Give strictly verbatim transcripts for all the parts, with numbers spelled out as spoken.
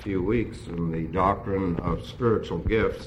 few weeks in the doctrine of spiritual gifts,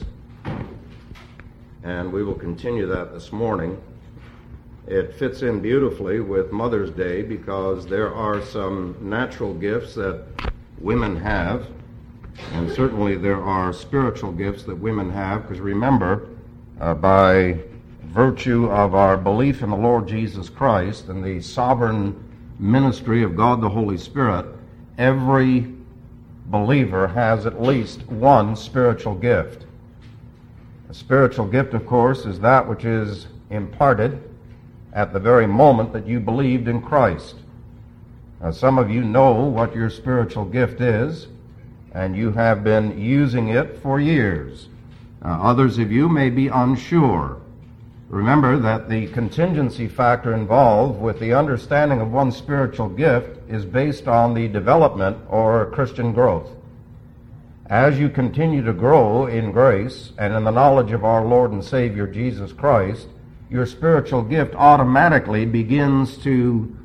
and we will continue that this morning. It fits in beautifully with Mother's Day because there are some natural gifts that women have, and certainly there are spiritual gifts that women have, because remember, uh, by virtue of our belief in the Lord Jesus Christ and the sovereign ministry of God the Holy Spirit, every believer has at least one spiritual gift. A spiritual gift, of course, is that which is imparted at the very moment that you believed in Christ. Now, some of you know what your spiritual gift is, and you have been using it for years. Uh, others of you may be unsure. Remember that the contingency factor involved with the understanding of one's spiritual gift is based on the development or Christian growth. As you continue to grow in grace and in the knowledge of our Lord and Savior Jesus Christ, your spiritual gift automatically begins to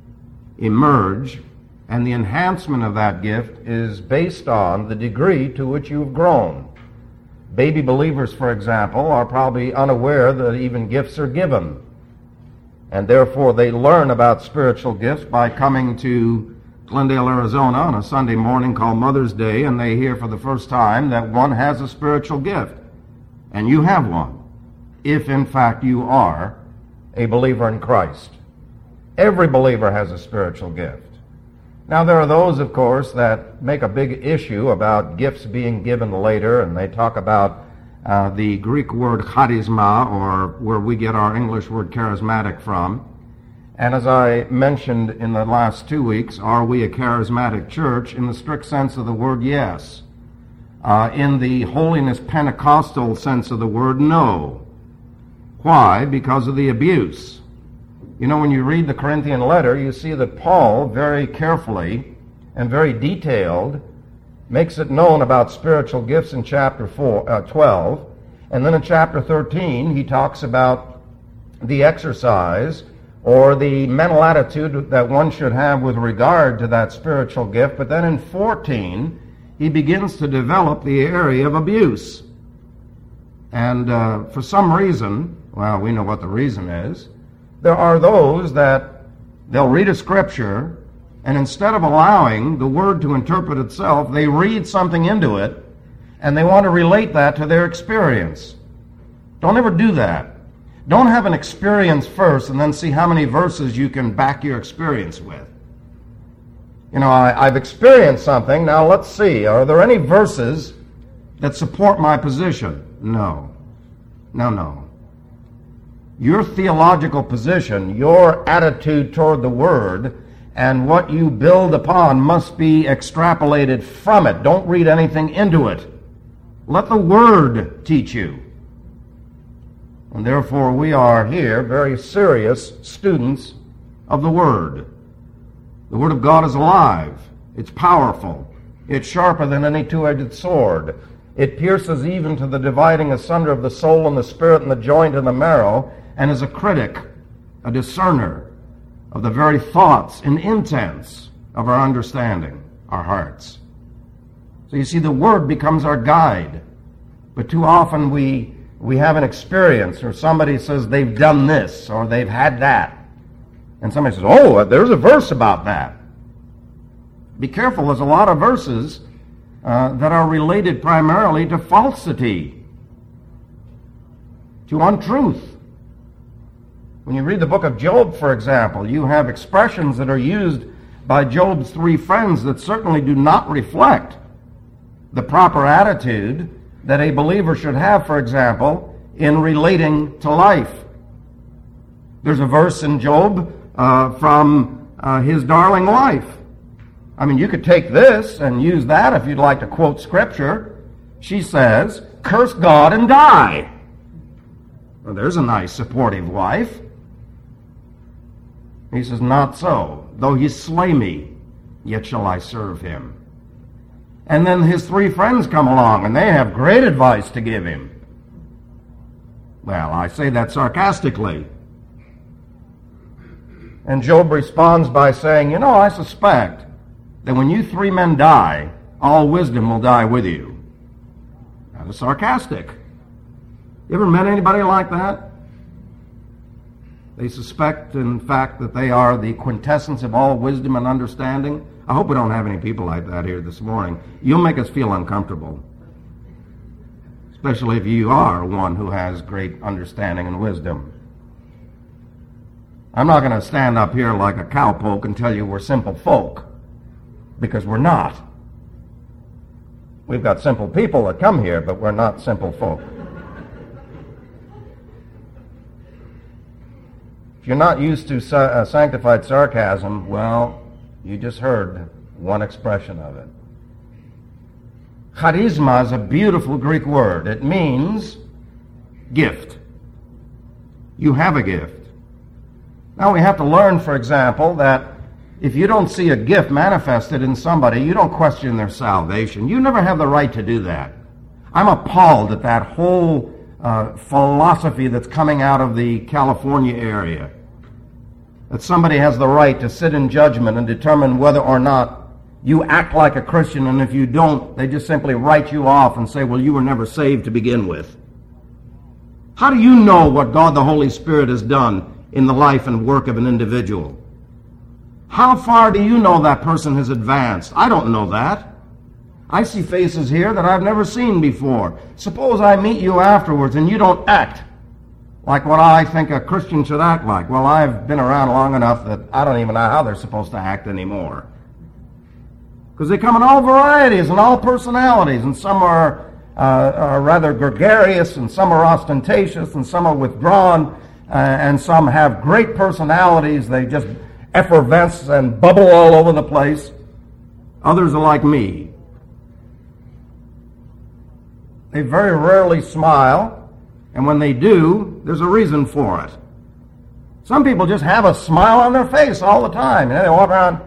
emerge, and the enhancement of that gift is based on the degree to which you've grown. Baby believers, for example, are probably unaware that even gifts are given. And therefore they learn about spiritual gifts by coming to Glendale, Arizona on a Sunday morning called Mother's Day, and they hear for the first time that one has a spiritual gift. And you have one, if in fact you are a believer in Christ. Every believer has a spiritual gift. Now, there are those, of course, that make a big issue about gifts being given later, and they talk about uh, the Greek word charisma, or where we get our English word charismatic from. And as I mentioned in the last two weeks, are we a charismatic church? In the strict sense of the word, yes. Uh, in the holiness Pentecostal sense of the word, no. Why? Because of the abuse. You know, when you read the Corinthian letter, you see that Paul very carefully and very detailed makes it known about spiritual gifts in chapter four, uh, twelve. And then in chapter thirteen, he talks about the exercise or the mental attitude that one should have with regard to that spiritual gift. But then in fourteen, he begins to develop the area of abuse. And uh, for some reason, well, we know what the reason is. There are those that they'll read a scripture, and instead of allowing the word to interpret itself, they read something into it, and they want to relate that to their experience. Don't ever do that. Don't have an experience first and then see how many verses you can back your experience with. You know, I, I've experienced something, now let's see, are there any verses that support my position? No. No, no. Your theological position, your attitude toward the Word, and what you build upon must be extrapolated from it. Don't read anything into it. Let the Word teach you. And therefore we are here very serious students of the Word. The Word of God is alive. It's powerful. It's sharper than any two-edged sword. It pierces even to the dividing asunder of the soul and the spirit and the joint and the marrow, and is a critic, a discerner of the very thoughts and intents of our understanding, our hearts. So you see, the Word becomes our guide. But too often we, we have an experience, or somebody says they've done this, or they've had that. And somebody says, oh, there's a verse about that. Be careful, there's a lot of verses uh, that are related primarily to falsity, to untruth. When you read the book of Job, for example, you have expressions that are used by Job's three friends that certainly do not reflect the proper attitude that a believer should have, for example, in relating to life. There's a verse in Job uh, from uh, his darling wife. I mean, you could take this and use that if you'd like to quote Scripture. She says, curse God and die. Well, there's a nice supportive wife. He says, not so. Though he slay me, yet shall I serve him. And then his three friends come along, and they have great advice to give him. Well, I say that sarcastically. And Job responds by saying, you know, I suspect that when you three men die, all wisdom will die with you. That is sarcastic. You ever met anybody like that? They suspect, in fact, that they are the quintessence of all wisdom and understanding. I hope we don't have any people like that here this morning. You'll make us feel uncomfortable, especially if you are one who has great understanding and wisdom. I'm not going to stand up here like a cowpoke and tell you we're simple folk, because we're not. We've got simple people that come here, but we're not simple folk. If you're not used to sa- uh, sanctified sarcasm, well, you just heard one expression of it. Charisma is a beautiful Greek word. It means gift. You have a gift. Now we have to learn, for example, that if you don't see a gift manifested in somebody, you don't question their salvation. You never have the right to do that. I'm appalled at that whole uh, philosophy that's coming out of the California area, that somebody has the right to sit in judgment and determine whether or not you act like a Christian, and if you don't, they just simply write you off and say, well, you were never saved to begin with. How do you know what God the Holy Spirit has done in the life and work of an individual? How far do you know that person has advanced? I don't know that. I see faces here that I've never seen before. Suppose I meet you afterwards and you don't act like what I think a Christian should act like. Well, I've been around long enough that I don't even know how they're supposed to act anymore. Because they come in all varieties and all personalities, and some are, uh, are rather gregarious, and some are ostentatious, and some are withdrawn, uh, and some have great personalities. They just effervesce and bubble all over the place. Others are like me. They very rarely smile, and when they do, there's a reason for it. Some people just have a smile on their face all the time, and they walk around.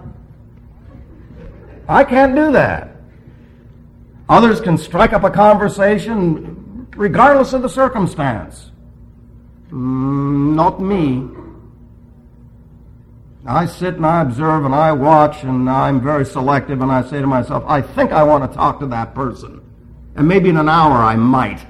I can't do that. Others can strike up a conversation regardless of the circumstance. Mm, not me. I sit and I observe and I watch, and I'm very selective, and I say to myself, I think I want to talk to that person. And maybe in an hour I might.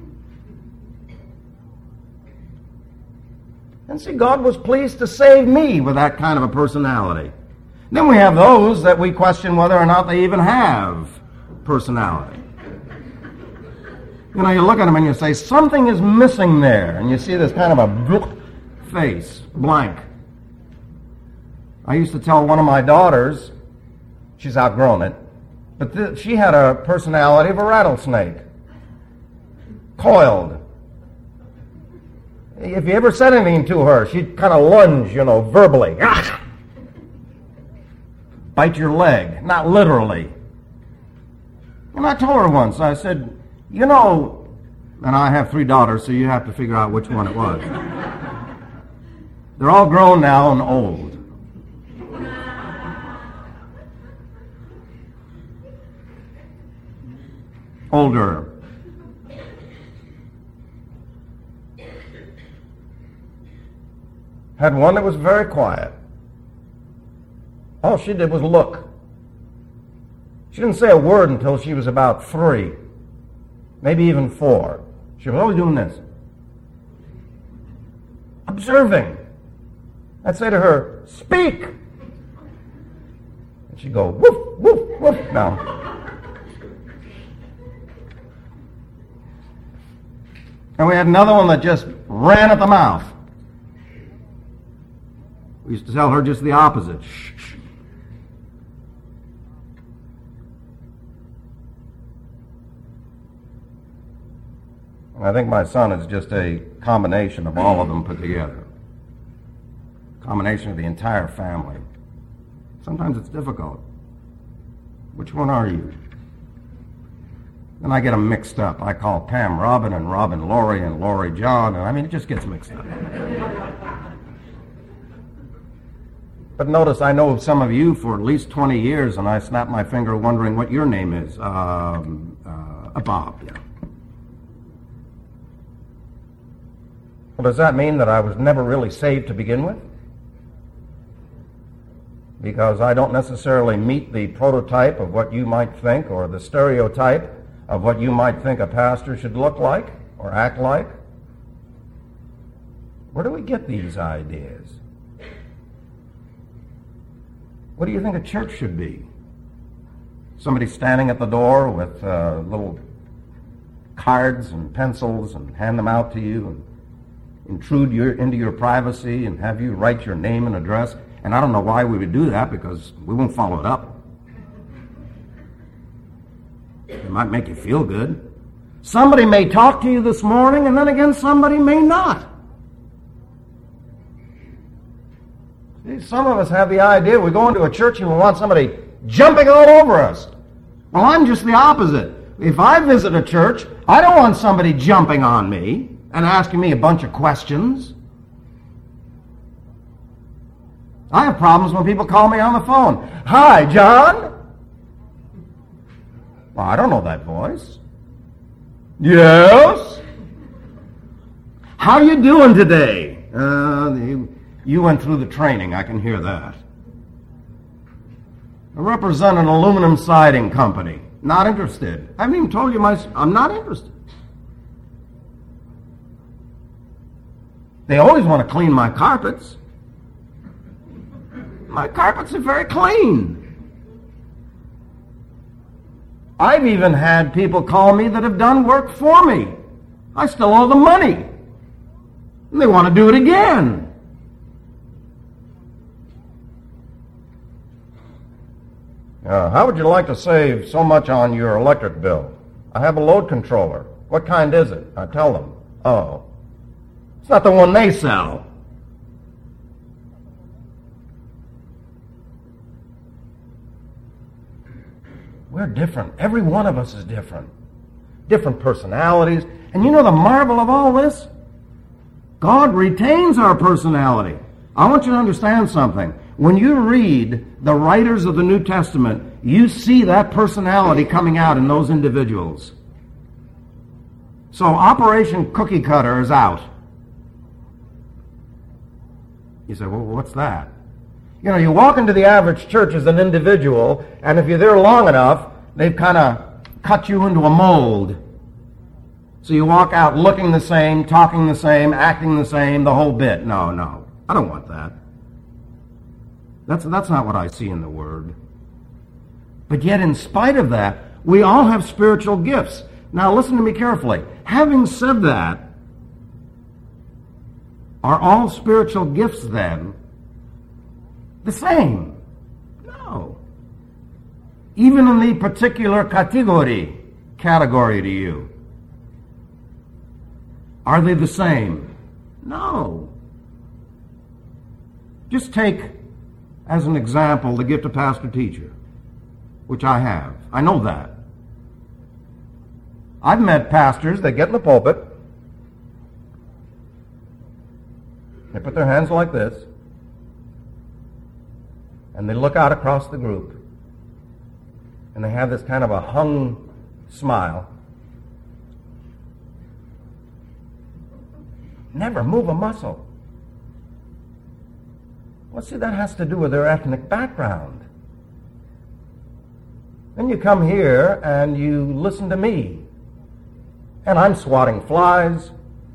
And see, God was pleased to save me with that kind of a personality. Then we have those that we question whether or not they even have personality. You know, you look at them and you say, something is missing there. And you see this kind of a face, blank. I used to tell one of my daughters, she's outgrown it, but th- she had a personality of a rattlesnake. Coiled. If you ever said anything to her, she'd kind of lunge, you know, verbally. Ah! Bite your leg, not literally. And I told her once, I said, you know, and I have three daughters, so you have to figure out which one it was. They're all grown now and old. Older. Had one that was very quiet. All she did was look. She didn't say a word until she was about three, maybe even four. She was always doing this. Observing. I'd say to her, speak. And she'd go, woof, woof, woof. Now. And we had another one that just ran at the mouth. We used to tell her just the opposite. Shh, shh. And I think my son is just a combination of all of them put together. Combination of the entire family. Sometimes it's difficult. Which one are you? Then I get them mixed up. I call Pam Robin and Robin Lori and Lori John, and I mean, it just gets mixed up. But notice, I know of some of you for at least twenty years, and I snap my finger wondering what your name is. Um, uh, Bob, yeah. Well, does that mean that I was never really saved to begin with? because I don't necessarily meet the prototype of what you might think or the stereotype of what you might think a pastor should look like or act like. Where do we get these ideas? What do you think a church should be? Somebody standing at the door with uh, little cards and pencils and hand them out to you and intrude your, into your privacy and have you write your name and address. And I don't know why we would do that, because we won't follow it up. It might make you feel good. Somebody may talk to you this morning, and then again somebody may not. See, some of us have the idea we go into a church and we want somebody jumping all over us. Well, I'm just the opposite. If I visit a church, I don't want somebody jumping on me and asking me a bunch of questions. I have problems when people call me on the phone. Hi, John? Well, I don't know that voice. Yes? How you doing today? Uh, you, you went through the training, I can hear that. I represent an aluminum siding company. Not interested. I haven't even told you my... I'm not interested. They always want to clean my carpets. My carpets are very clean. I've even had people call me that have done work for me. I still owe them money. And they want to do it again. Uh, how would you like to save so much on your electric bill? I have a load controller. What kind is it? I tell them. Oh. It's not the one they sell. We're different. Every one of us is different. Different personalities. And you know the marvel of all this? God retains our personality. I want you to understand something. When you read the writers of the New Testament, you see that personality coming out in those individuals. So Operation Cookie Cutter is out. You say, well, what's that? You know, you walk into the average church as an individual, and if you're there long enough, they've kind of cut you into a mold. So you walk out looking the same, talking the same, acting the same, the whole bit. No, no, I don't want that. That's, that's not what I see in the Word. But yet, in spite of that, we all have spiritual gifts. Now, listen to me carefully. Having said that, are all spiritual gifts then the same? No. Even in the particular category, category to you, are they the same? No. Just take, as an example, the gift of pastor-teacher, which I have. I know that. I've met pastors that get in the pulpit, they put their hands like this, and they look out across the group, and they have this kind of a hung smile. Never move a muscle. Well, see, that has to do with their ethnic background. Then you come here and you listen to me, and I'm swatting flies,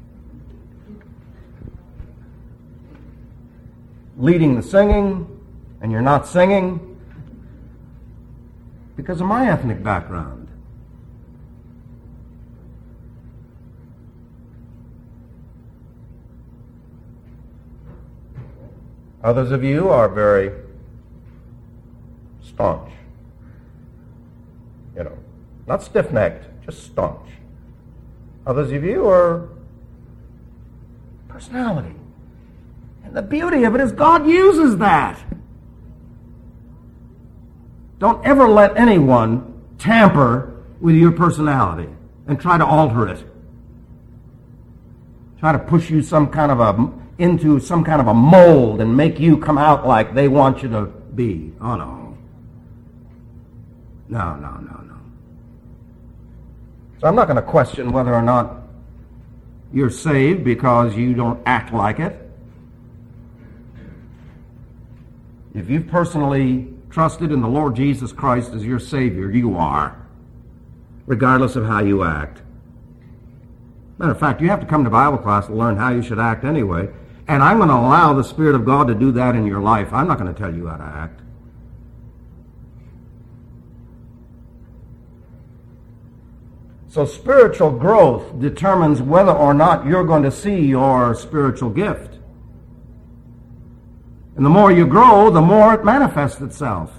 leading the singing, and you're not singing because of my ethnic background. Others of you are very staunch. You know, not stiff-necked, just staunch. Others of you are personality. And the beauty of it is God uses that. Don't ever let anyone tamper with your personality and try to alter it. Try to push you some kind of a into some kind of a mold and make you come out like they want you to be. Oh, no. No, no, no, no. So I'm not going to question whether or not you're saved because you don't act like it. If you've personally trusted in the Lord Jesus Christ as your Savior, you are, regardless of how you act. Matter of fact, you have to come to Bible class to learn how you should act anyway, and I'm going to allow the Spirit of God to do that in your life. I'm not going to tell you how to act. So spiritual growth determines whether or not you're going to see your spiritual gift. And the more you grow, the more it manifests itself.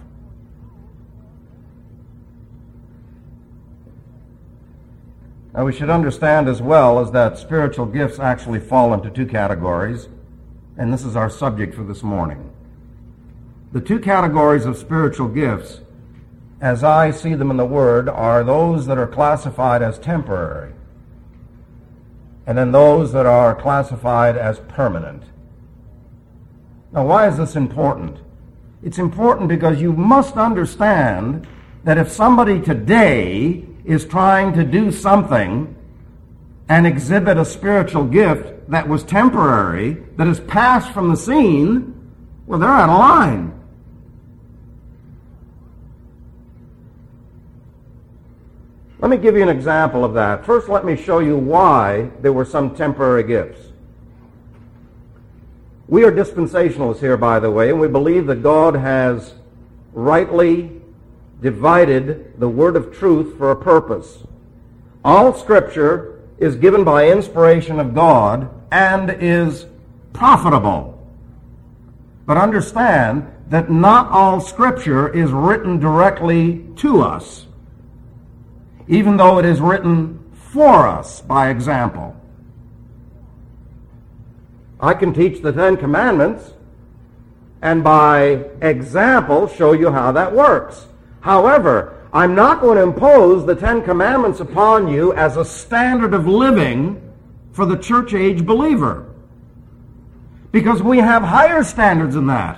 Now we should understand as well as that spiritual gifts actually fall into two categories, and this is our subject for this morning. The two categories of spiritual gifts, as I see them in the Word, are those that are classified as temporary, and then those that are classified as permanent. Now, why is this important? It's important because you must understand that if somebody today is trying to do something and exhibit a spiritual gift that was temporary, that has passed from the scene, well, they're out of line. Let me give you an example of that. First, let me show you why there were some temporary gifts. We are dispensationalists here, by the way, and we believe that God has rightly divided the word of truth for a purpose. All Scripture is given by inspiration of God and is profitable. But understand that not all Scripture is written directly to us, even though it is written for us by example. I can teach the Ten Commandments and by example show you how that works. However, I'm not going to impose the Ten Commandments upon you as a standard of living for the church age believer, because we have higher standards than that.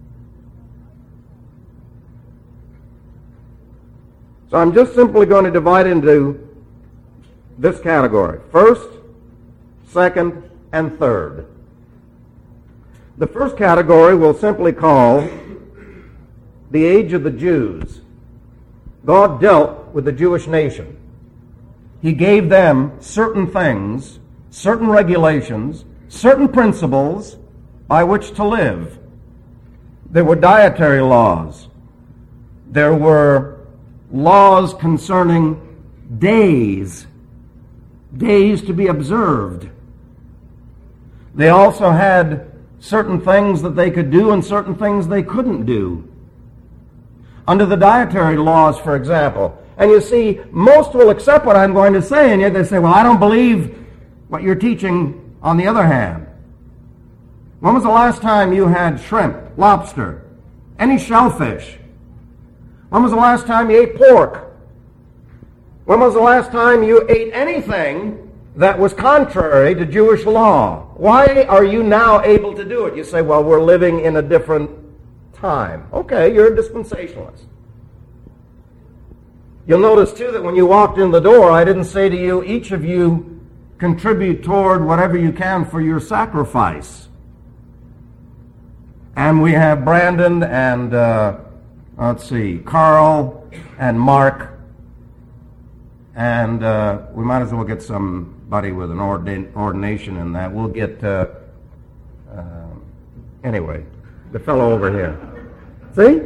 So I'm just simply going to divide into this category: first, second, and third. The first category we'll simply call the age of the Jews. God dealt with the Jewish nation. He gave them certain things, certain regulations, certain principles by which to live. There were dietary laws. There were laws concerning days, days to be observed. They also had certain things that they could do and certain things they couldn't do. Under the dietary laws, for example, and you see, most will accept what I'm going to say, and yet they say, well, I don't believe what you're teaching on the other hand. When was the last time you had shrimp, lobster, any shellfish? When was the last time you ate pork? When was the last time you ate anything that was contrary to Jewish law? Why are you now able to do it? You say, well, we're living in a different time. Okay, you're a dispensationalist. You'll notice, too, that when you walked in the door, I didn't say to you, each of you contribute toward whatever you can for your sacrifice. And we have Brandon and, uh, let's see, Carl and Mark. And uh, we might as well get somebody with an ordin- ordination in that. We'll get, uh, uh, anyway, the fellow over here. See?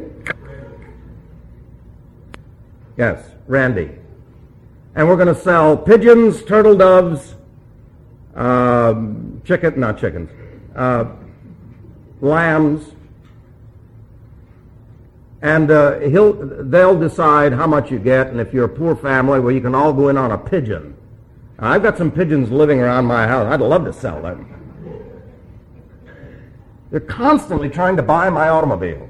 Yes, Randy. And we're going to sell pigeons, turtle doves, uh, chicken, not chickens, uh, lambs, and uh, he'll, they'll decide how much you get, and if you're a poor family, well, you can all go in on a pigeon. I've got some pigeons living around my house. I'd love to sell them. They're constantly trying to buy my automobiles.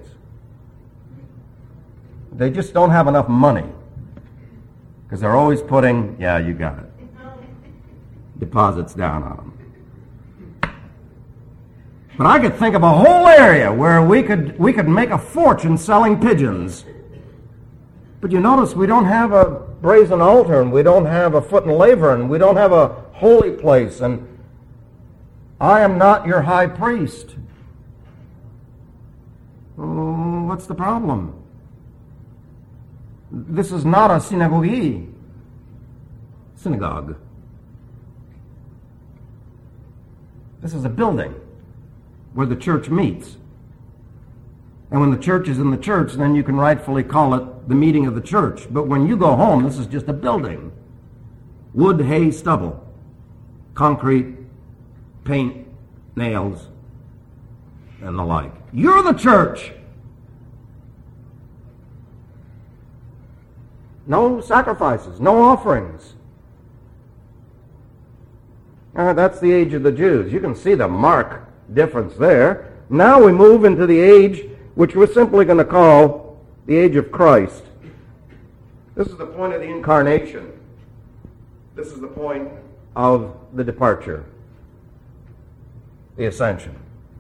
They just don't have enough money, because they're always putting, yeah, you got it, deposits down on them. But I could think of a whole area where we could we could make a fortune selling pigeons. But you notice we don't have a brazen altar, and we don't have a foot and laver, and we don't have a holy place, and I am not your high priest. Oh, what's the problem? This is not a synagogue. Synagogue. This is a building where the church meets. And when the church is in the church, then you can rightfully call it the meeting of the church. But when you go home, this is just a building. Wood, hay, stubble, concrete, paint, nails, and the like. You're the church. No sacrifices, no offerings. Uh, that's the age of the Jews. You can see the marked difference there. Now we move into the age which we're simply going to call the age of Christ. This is the point of the incarnation. This is the point of the departure, the ascension.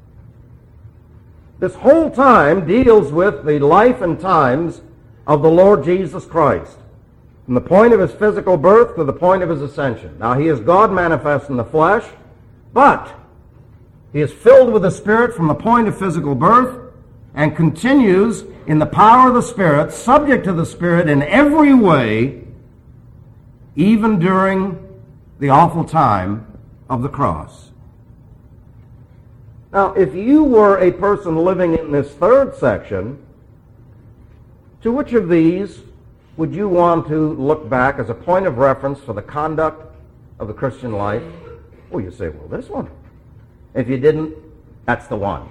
This whole time deals with the life and times of the Lord Jesus Christ, from the point of his physical birth to the point of his ascension. Now, he is God manifest in the flesh, but he is filled with the Spirit from the point of physical birth and continues in the power of the Spirit, subject to the Spirit in every way, even during the awful time of the cross. Now, if you were a person living in this third section, to which of these would you want to look back as a point of reference for the conduct of the Christian life? Well, you say, well, this one. If you didn't, that's the one.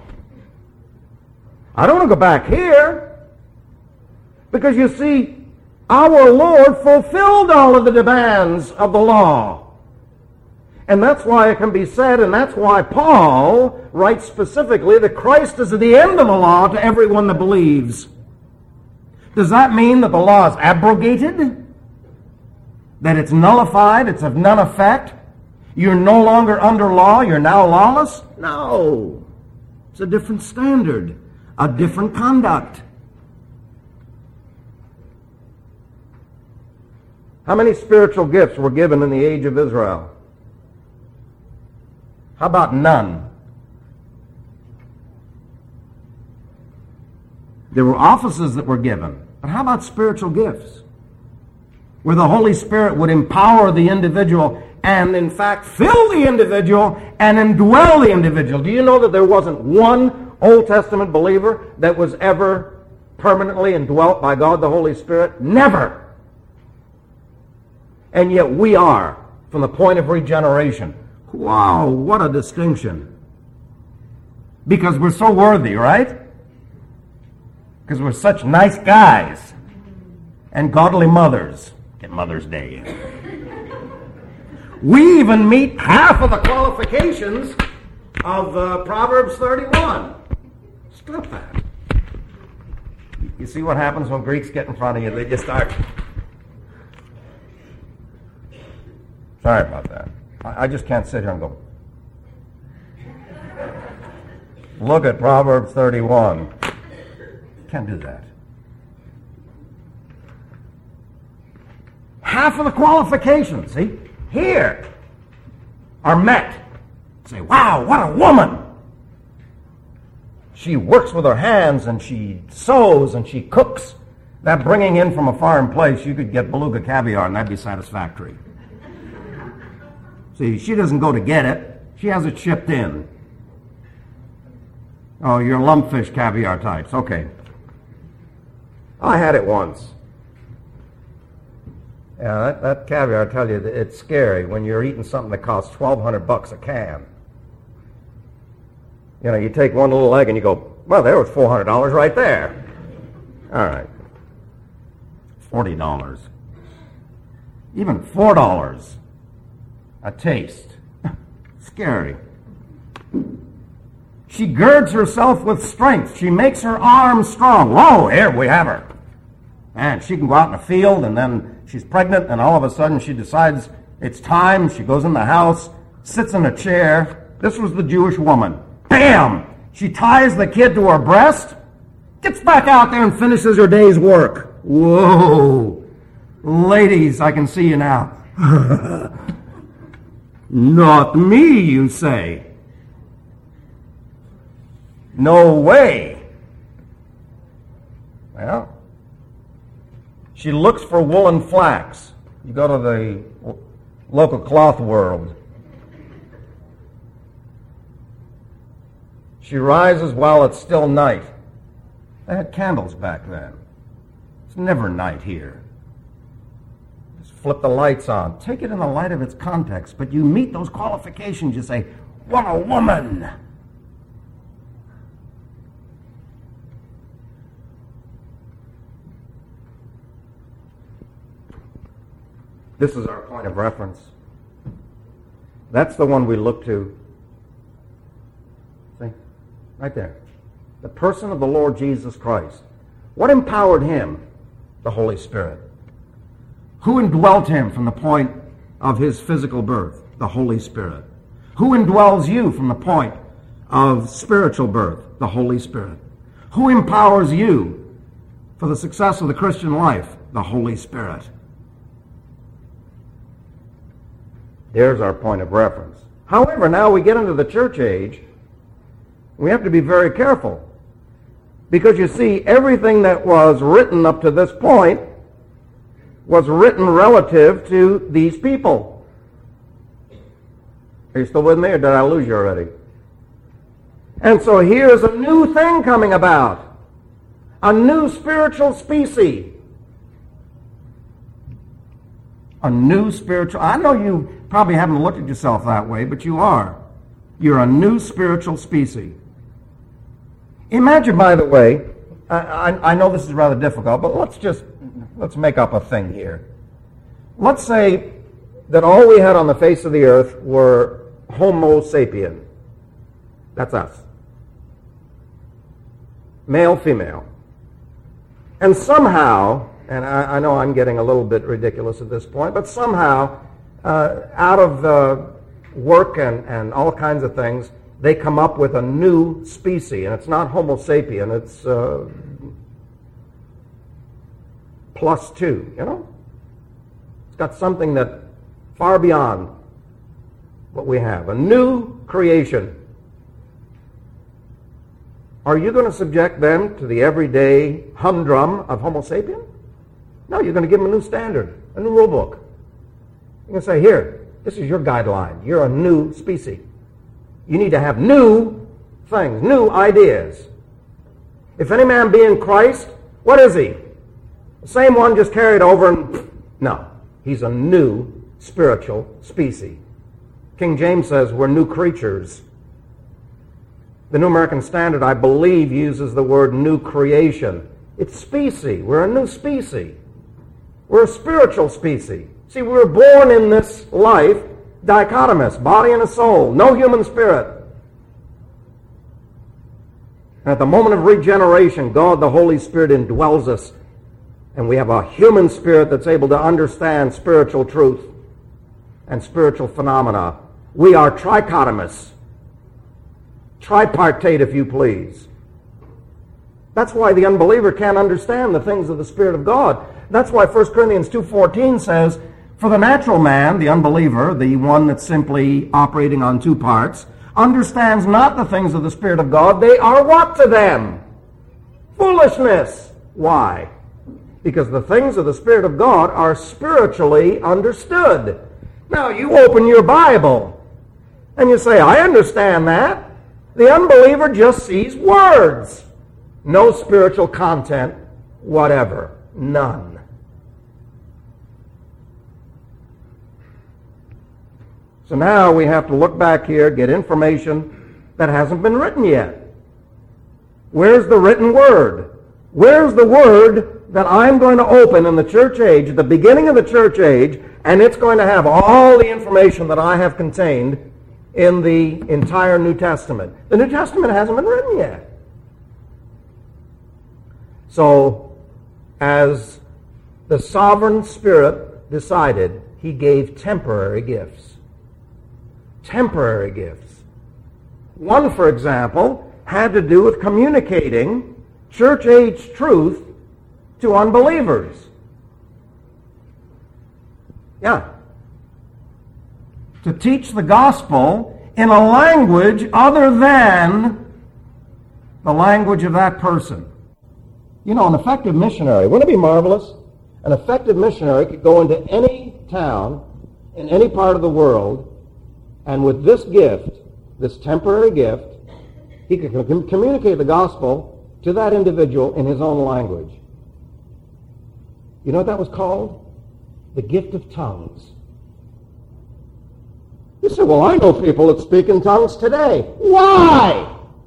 I don't want to go back here, because you see, our Lord fulfilled all of the demands of the law. And that's why it can be said, and that's why Paul writes specifically that Christ is at the end of the law to everyone that believes. Does that mean that the law is abrogated? That it's nullified, it's of none effect? You're no longer under law, you're now lawless? No. It's a different standard, a different conduct. How many spiritual gifts were given in the age of Israel? How about none? There were offices that were given, but how about spiritual gifts? Where the Holy Spirit would empower the individual and, in fact, fill the individual and indwell the individual. Do you know that there wasn't one Old Testament believer that was ever permanently indwelt by God the Holy Spirit? Never. And yet we are, from the point of regeneration. Wow, what a distinction. Because we're so worthy, right? Because we're such nice guys and godly mothers. Get Mother's Day in. We even meet half of the qualifications of uh, Proverbs thirty-one. Stop that. You see what happens when Greeks get in front of you? They just start. Sorry about that. I just can't sit here and go, look at Proverbs thirty-one. Can't do that. Half of the qualifications, see, here are met. Say, wow, what a woman. She works with her hands and she sews and she cooks. That bringing in from a foreign place, you could get beluga caviar and that'd be satisfactory. See, she doesn't go to get it. She has it shipped in. Oh, you're lumpfish caviar types. Okay. I had it once. Yeah, that, that caviar, I tell you, it's scary when you're eating something that costs twelve hundred bucks a can. You know, you take one little egg and you go, well, there was four hundred dollars right there. All right. forty dollars. Even four dollars. A taste. Scary. She girds herself with strength. She makes her arms strong. Whoa, here we have her. And she can go out in the field, and then she's pregnant, and all of a sudden she decides it's time. She goes in the house, sits in a chair. This was the Jewish woman. Bam! She ties the kid to her breast, gets back out there and finishes her day's work. Whoa. Ladies, I can see you now. Not me, you say. No way. Well, she looks for wool and flax. You go to the local cloth world. She rises while it's still night. They had candles back then. It's never night here. Just flip the lights on. Take it in the light of its context, but you meet those qualifications, you say, what a woman! This is our point of reference. That's the one we look to. See? Right there. The person of the Lord Jesus Christ. What empowered him? The Holy Spirit. Who indwelt him from the point of his physical birth? The Holy Spirit. Who indwells you from the point of spiritual birth? The Holy Spirit. Who empowers you for the success of the Christian life? The Holy Spirit. There's our point of reference. However, now we get into the church age, we have to be very careful. Because you see, everything that was written up to this point was written relative to these people. Are you still with me, or did I lose you already? And so here's a new thing coming about. A new spiritual species. A new spiritual... I know you probably haven't looked at yourself that way, but you are. You're a new spiritual species. Imagine, by the way, I, I, I know this is rather difficult, but let's just, let's make up a thing here. Let's say that all we had on the face of the earth were Homo sapien. That's us. Male, female. And somehow, and I, I know I'm getting a little bit ridiculous at this point, but somehow, uh, out of the work and, and all kinds of things, they come up with a new species, and it's not Homo sapien, it's uh, plus two, you know? It's got something that far beyond what we have, a new creation. Are you going to subject them to the everyday humdrum of Homo sapien? No, you're going to give them a new standard, a new rule book. You're going to say, here, this is your guideline. You're a new species. You need to have new things, new ideas. If any man be in Christ, what is he? The same one just carried over and... No, he's a new spiritual species. King James says we're new creatures. The New American Standard, I believe, uses the word new creation. It's species. We're a new species. We're a spiritual species. See, we were born in this life dichotomous, body and a soul, no human spirit. And at the moment of regeneration, God the Holy Spirit indwells us, and we have a human spirit that's able to understand spiritual truth and spiritual phenomena. We are trichotomous, tripartite, if you please. That's why the unbeliever can't understand the things of the Spirit of God. That's why First Corinthians two fourteen says, for the natural man, the unbeliever, the one that's simply operating on two parts, understands not the things of the Spirit of God. They are what to them? Foolishness. Why? Because the things of the Spirit of God are spiritually understood. Now, you open your Bible and you say, I understand that. The unbeliever just sees words. No spiritual content whatever. None. So now we have to look back here, get information that hasn't been written yet. Where's the written word? Where's the word that I'm going to open in the church age, at the beginning of the church age, and it's going to have all the information that I have contained in the entire New Testament? The New Testament hasn't been written yet. So, as the sovereign Spirit decided, he gave temporary gifts. Temporary gifts. One, for example, had to do with communicating church-age truth to unbelievers. Yeah. To teach the gospel in a language other than the language of that person. You know, an effective missionary, wouldn't it be marvelous? An effective missionary could go into any town in any part of the world, and with this gift, this temporary gift, he could com- communicate the gospel to that individual in his own language. You know what that was called? The gift of tongues. You say, well, I know people that speak in tongues today. Why?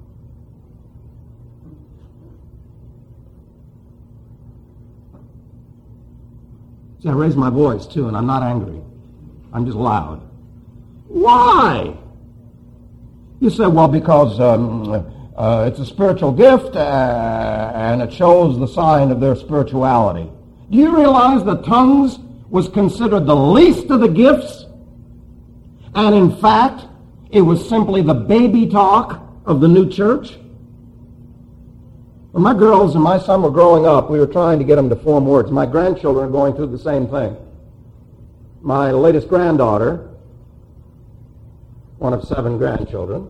See, I raised my voice, too, and I'm not angry. I'm just loud. Why? You say, well, because um, uh, it's a spiritual gift, uh, and it shows the sign of their spirituality. Do you realize that tongues was considered the least of the gifts? And in fact, it was simply the baby talk of the new church? When my girls and my son were growing up, we were trying to get them to form words. My grandchildren are going through the same thing. My latest granddaughter, one of seven grandchildren,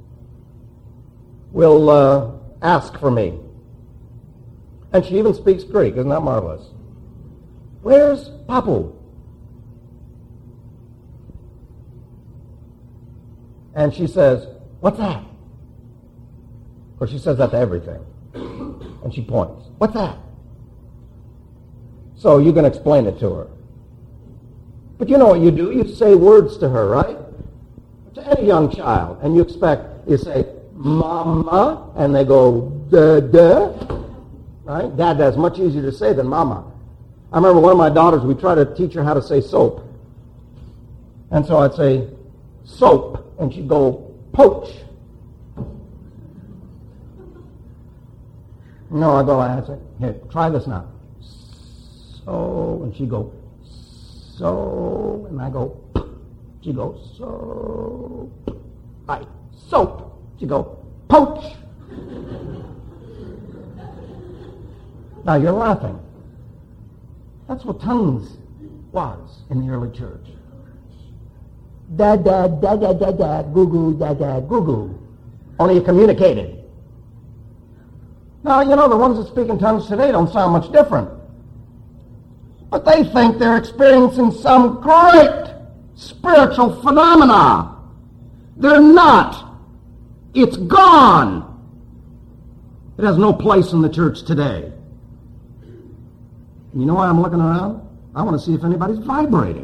will uh, ask for me. And she even speaks Greek. Isn't that marvelous? Where's Papu? And she says, what's that? Or she says that to everything. And she points. What's that? So you can explain it to her. But you know what you do? You say words to her, right? To any young child. And you expect, you say, mama, and they go, duh, duh. Right? Dad, that's much easier to say than mama. I remember one of my daughters, we tried to teach her how to say soap. And so I'd say, soap. And she'd go, poach. No, I go, I say, here, try this now. So, and she'd go, so, and I go, she'd go, so, right, soap. She'd go, poach. Now you're laughing. That's what tongues was in the early church. Da da da da da da goo goo da da goo goo. Only you communicated. Now, you know, the ones that speak in tongues today don't sound much different. But they think they're experiencing some great spiritual phenomena. They're not. It's gone. It has no place in the church today. And you know why I'm looking around? I want to see if anybody's vibrating.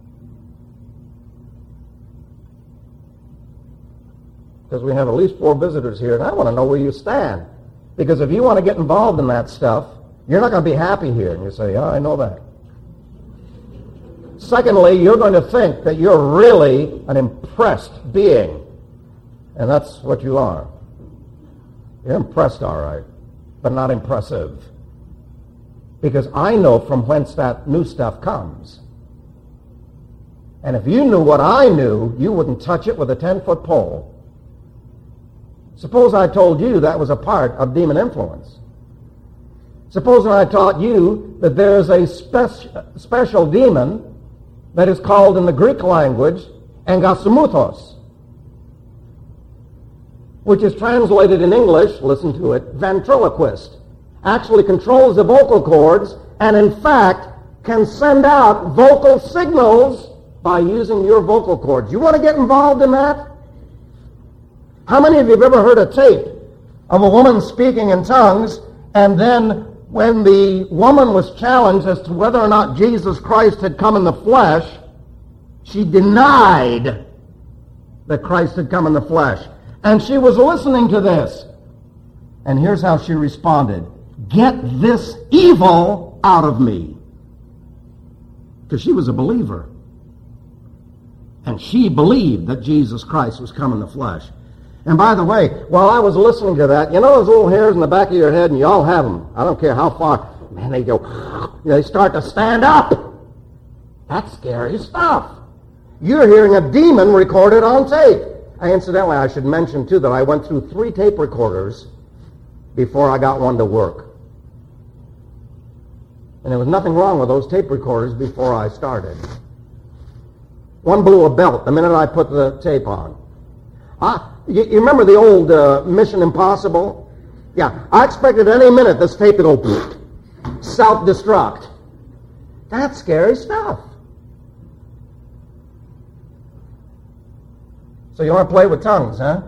Because we have at least four visitors here, and I want to know where you stand. Because if you want to get involved in that stuff, you're not going to be happy here. And you say, yeah, I know that. Secondly, you're going to think that you're really an impressed being. And that's what you are. You're impressed, all right, but not impressive. Because I know from whence that new stuff comes. And if you knew what I knew, you wouldn't touch it with a ten-foot pole. Suppose I told you that was a part of demon influence. Suppose I taught you that there is a spe- special demon that is called in the Greek language engasmuthos, which is translated in English, listen to it, ventriloquist, actually controls the vocal cords and in fact can send out vocal signals by using your vocal cords. You want to get involved in that? How many of you have ever heard a tape of a woman speaking in tongues, and then when the woman was challenged as to whether or not Jesus Christ had come in the flesh, she denied that Christ had come in the flesh. And she was listening to this. And here's how she responded. Get this evil out of me. Because she was a believer. And she believed that Jesus Christ was come in the flesh. And by the way, while I was listening to that, you know those little hairs in the back of your head, and you all have them. I don't care how far. Man, they go, they start to stand up. That's scary stuff. You're hearing a demon recorded on tape. I, incidentally, I should mention, too, that I went through three tape recorders before I got one to work. And there was nothing wrong with those tape recorders before I started. One blew a belt the minute I put the tape on. I, you, you remember the old uh, Mission Impossible? Yeah, I expected any minute this tape to go self-destruct. That's scary stuff. So you want to play with tongues, huh?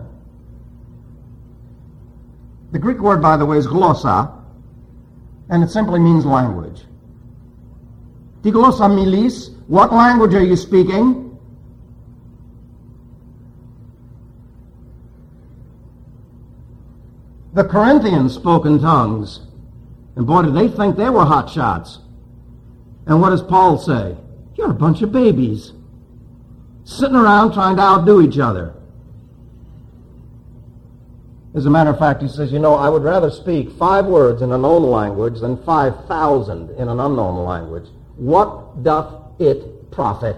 The Greek word, by the way, is glossa, and it simply means language. Ti glossa milis, what language are you speaking? The Corinthians spoke in tongues, and boy, did they think they were hot shots. And what does Paul say? You're a bunch of babies, sitting around trying to outdo each other. As a matter of fact, he says, you know, I would rather speak five words in a known language than five thousand in an unknown language. What doth it profit?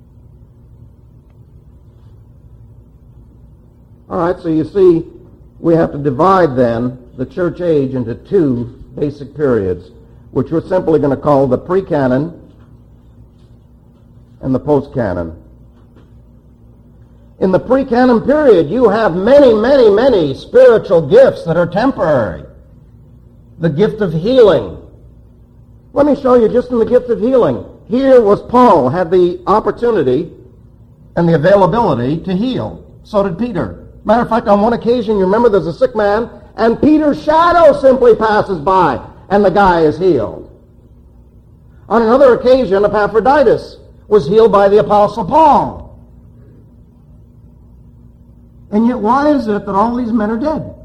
All right, so you see, we have to divide then the church age into two basic periods, which we're simply going to call the pre-canon and the post-canon. In the pre-canon period, you have many, many, many spiritual gifts that are temporary. The gift of healing. Let me show you just in the gift of healing. Here was Paul, had the opportunity and the availability to heal. So did Peter. Matter of fact, on one occasion, you remember there's a sick man, and Peter's shadow simply passes by, and the guy is healed. On another occasion, Epaphroditus was healed by the Apostle Paul. And yet, why is it that all these men are dead?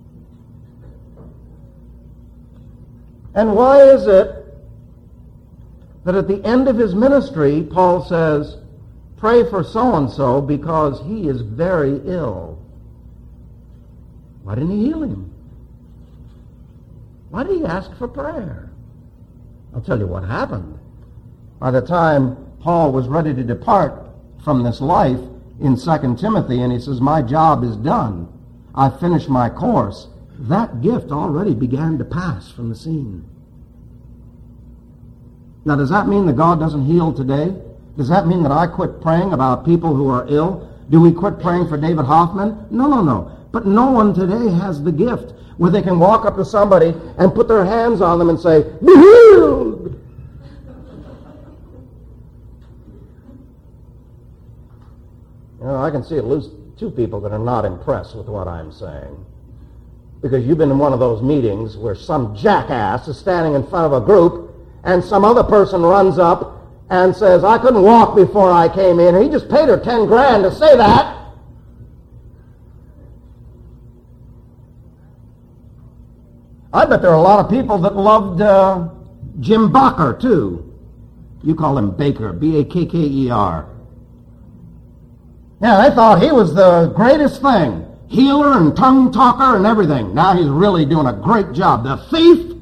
And why is it that at the end of his ministry, Paul says, pray for so-and-so because he is very ill? Why didn't he heal him? Why did he ask for prayer? I'll tell you what happened. By the time Paul was ready to depart from this life, in Second Timothy, and he says, my job is done. I finished my course. That gift already began to pass from the scene. Now, does that mean that God doesn't heal today? Does that mean that I quit praying about people who are ill? Do we quit praying for David Hoffman? No, no, no. But no one today has the gift where they can walk up to somebody and put their hands on them and say, be healed! You know, I can see at least two people that are not impressed with what I'm saying. Because you've been in one of those meetings where some jackass is standing in front of a group and some other person runs up and says, I couldn't walk before I came in. He just paid her ten grand to say that. I bet there are a lot of people that loved uh, Jim Bakker, too. You call him Baker, B A K K E R. Yeah, they thought he was the greatest thing. Healer and tongue talker and everything. Now he's really doing a great job. The thief,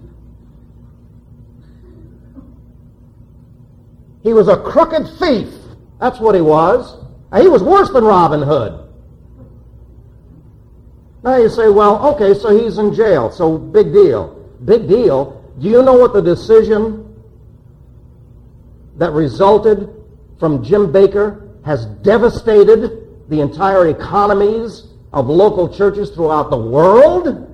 he was a crooked thief. That's what he was. He was worse than Robin Hood. Now you say, well, okay, so he's in jail, so big deal. Big deal. Do you know what the decision that resulted from Jim Bakker has devastated the entire economies of local churches throughout the world?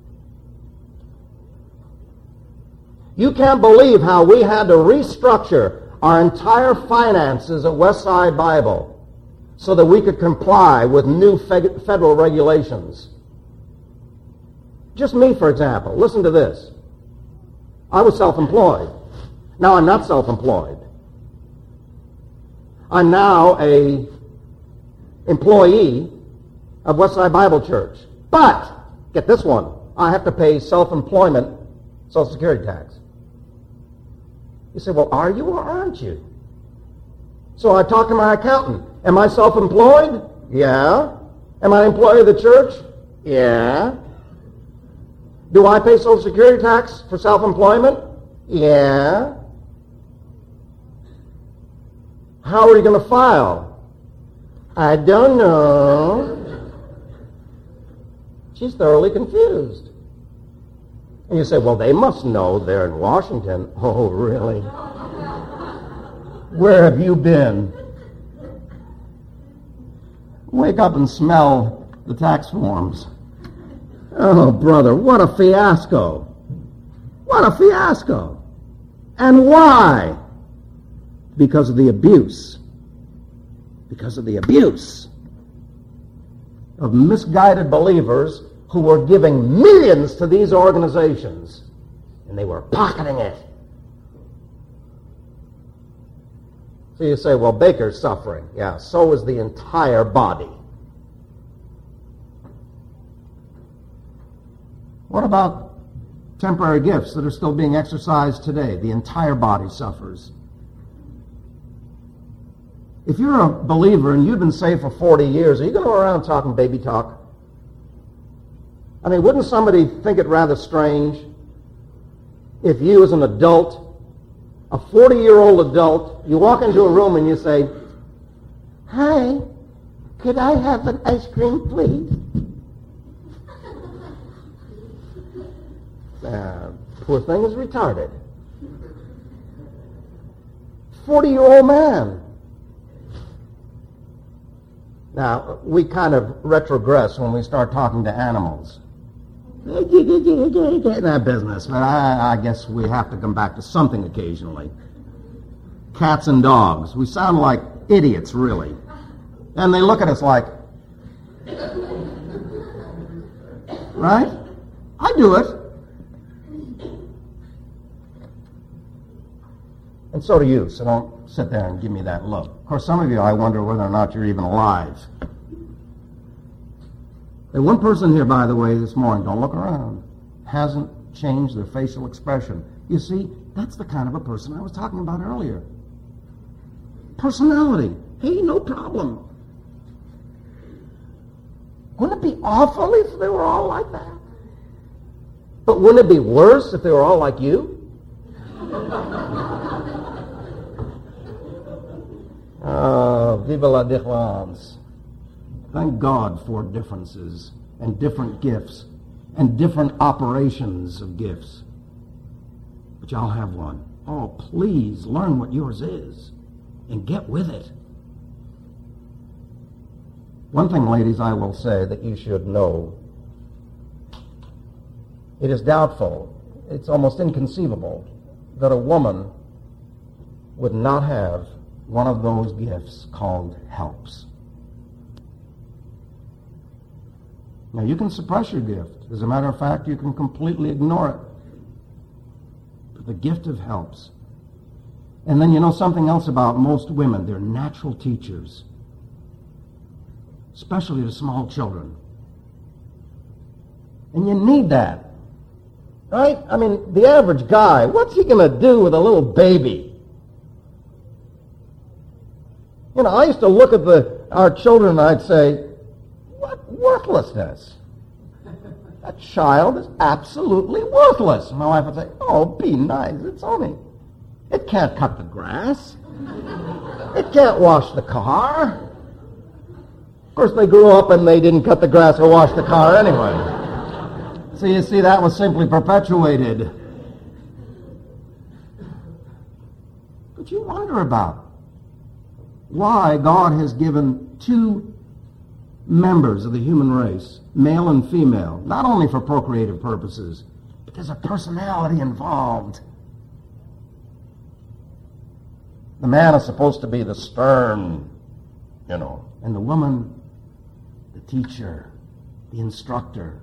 You can't believe how we had to restructure our entire finances at Westside Bible so that we could comply with new federal regulations. Just me, for example. Listen to this. I was self-employed. Now I'm not self-employed. I'm now a employee of Westside Bible Church. But, get this one, I have to pay self-employment Social Security tax. You say, well, are you or aren't you? So I talk to my accountant. Am I self-employed? Yeah. Am I an employee of the church? Yeah. Do I pay Social Security tax for self-employment? Yeah. How are you going to file? I don't know. She's thoroughly confused. And you say, well, they must know they're in Washington. Oh, really? Where have you been? Wake up and smell the tax forms. Oh, brother, what a fiasco. What a fiasco. And why? Because of the abuse. Because of the abuse of misguided believers who were giving millions to these organizations, and they were pocketing it. So you say, well, Baker's suffering. Yeah, so is the entire body. What about temporary gifts that are still being exercised today? The entire body suffers. If you're a believer and you've been saved for forty years, are you going to go around talking baby talk? I mean, wouldn't somebody think it rather strange if you as an adult, a forty-year-old adult, you walk into a room and you say, "Hi, could I have an ice cream, please?" Uh, poor thing is retarded. forty-year-old man. Now, we kind of retrogress when we start talking to animals. In that business, but I, I guess we have to come back to something occasionally. Cats and dogs. We sound like idiots, really. And they look at us like, right? I do it. And so do you, so don't sit there and give me that look. Of course, some of you, I wonder whether or not you're even alive. And one person here, by the way, this morning, don't look around, hasn't changed their facial expression. You see, that's the kind of a person I was talking about earlier. Personality. Hey, no problem. Wouldn't it be awful if they were all like that? But wouldn't it be worse if they were all like you? Oh, vive la différence. Thank God for differences and different gifts and different operations of gifts. But y'all have one. Oh, please learn what yours is and get with it. One thing, ladies, I will say that you should know. It is doubtful, it's almost inconceivable, that a woman would not have one of those gifts called helps. Now, you can suppress your gift. As a matter of fact, you can completely ignore it. But the gift of helps. And then you know something else about most women. They're natural teachers, especially to small children. And you need that, right? I mean, the average guy, what's he going to do with a little baby? You know, I used to look at the our children and I'd say, what worthlessness. That child is absolutely worthless. My wife would say, oh, be nice, it's only, it can't cut the grass. It can't wash the car. Of course, they grew up and they didn't cut the grass or wash the car anyway. So you see, that was simply perpetuated. But you wonder about why God has given two members of the human race, male and female, not only for procreative purposes, but there's a personality involved. The man is supposed to be the stern, you know, and the woman, the teacher, the instructor.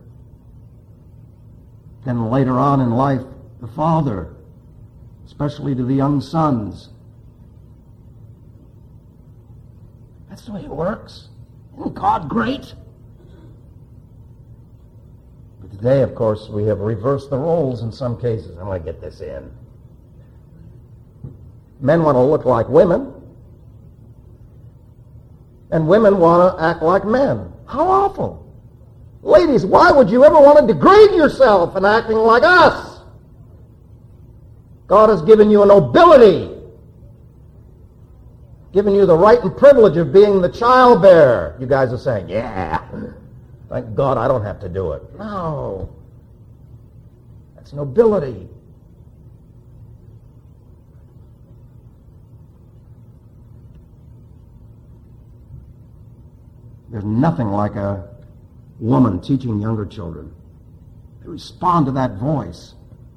Then later on in life, the father, especially to the young sons. That's the way it works. Isn't God great? But today, of course, we have reversed the roles in some cases. I'm going to get this in. Men want to look like women, and women want to act like men. How awful. Ladies, why would you ever want to degrade yourself in acting like us? God has given you a nobility, given you the right and privilege of being the child bearer. You guys are saying, yeah, thank God I don't have to do it. No. That's nobility. There's nothing like a woman teaching younger children. They respond to that voice.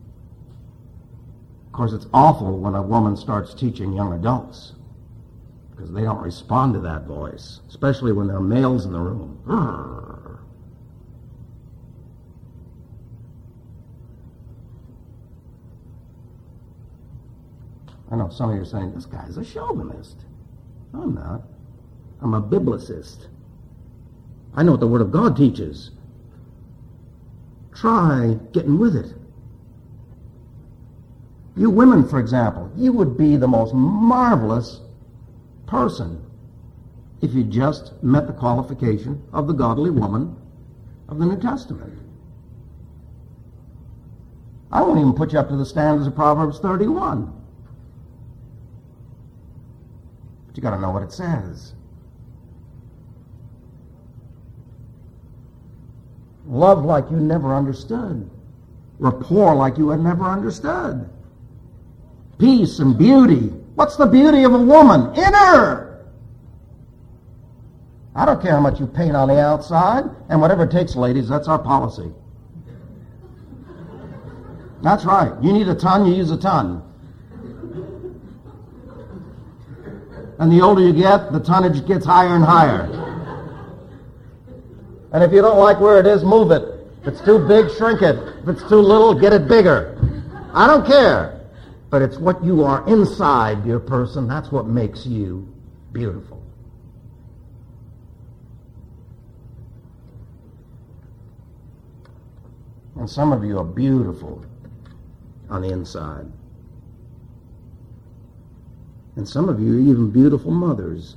Of course, it's awful when a woman starts teaching young adults, because they don't respond to that voice, especially when there are males in the room. Urgh. I know some of you are saying, this guy's a chauvinist. No, I'm not. I'm a biblicist. I know what the Word of God teaches. Try getting with it. You women, for example, you would be the most marvelous person if you just met the qualification of the godly woman of the New Testament. I won't even put you up to the standards of Proverbs thirty-one. But you got to know what it says. Love like you never understood. Rapport like you had never understood. Peace and beauty. What's the beauty of a woman? In her. I don't care how much you paint on the outside, and whatever it takes, ladies, that's our policy. That's right. You need a ton, you use a ton. And the older you get, the tonnage gets higher and higher. And if you don't like where it is, move it. If it's too big, shrink it. If it's too little, get it bigger. I don't care. But it's what you are inside, dear person, that's what makes you beautiful. And some of you are beautiful on the inside. And some of you are even beautiful mothers.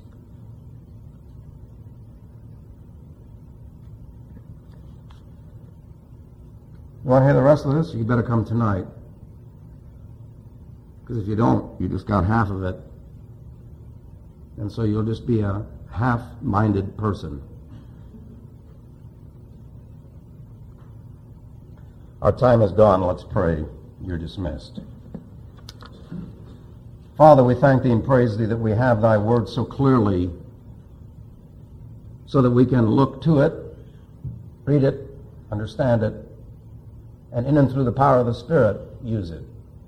You want to hear the rest of this? You better come tonight. Because if you don't, you just got half of it. And so you'll just be a half-minded person. Our time is gone. Let's pray. You're dismissed. Father, we thank thee and praise thee that we have thy word so clearly so that we can look to it, read it, understand it, and in and through the power of the Spirit, use it.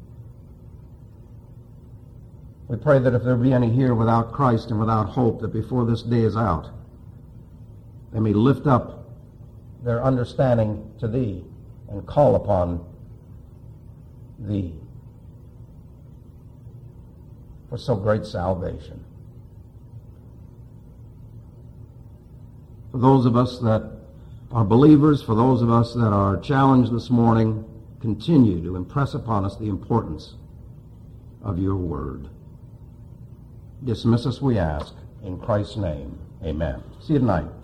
We pray that if there be any here without Christ and without hope, that before this day is out, they may lift up their understanding to thee and call upon thee for so great salvation. For those of us that are believers, for those of us that are challenged this morning, continue to impress upon us the importance of your word. Dismiss us, we ask, in Christ's name. Amen. See you tonight.